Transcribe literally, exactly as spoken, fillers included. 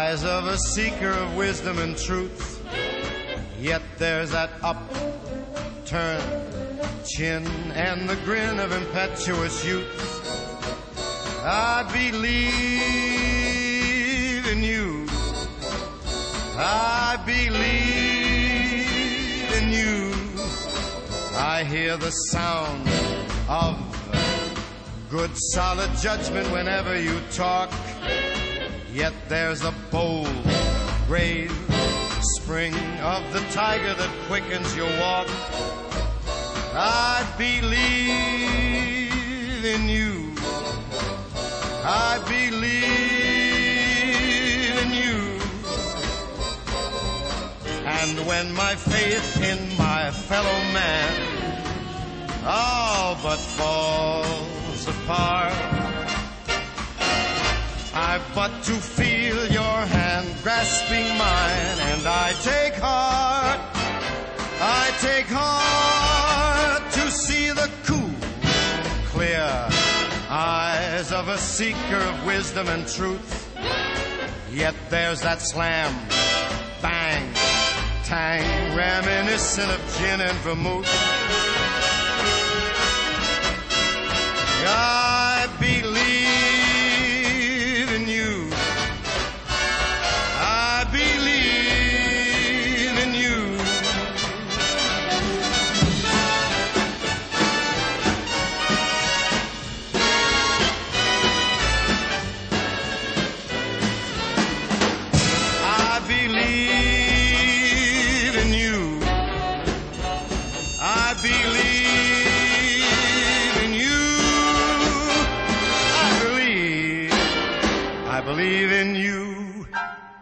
eyes of a seeker of wisdom and truth. Yet there's that upturned chin and the grin of impetuous youth. I believe in you. I believe in you. I hear the sound of good solid judgment whenever you talk. Yet there's a bold, brave spring of the tiger that quickens your walk. I believe in you. I believe in you. And when my faith in my fellow man all but falls apart, I've but to feel your hand grasping mine, and I take heart, I take heart to see the cool, clear eyes of a seeker of wisdom and truth. Yet there's that slam, bang, tang, reminiscent of gin and vermouth. I believe in you. I believe in you. I believe in you. I believe. I believe in you.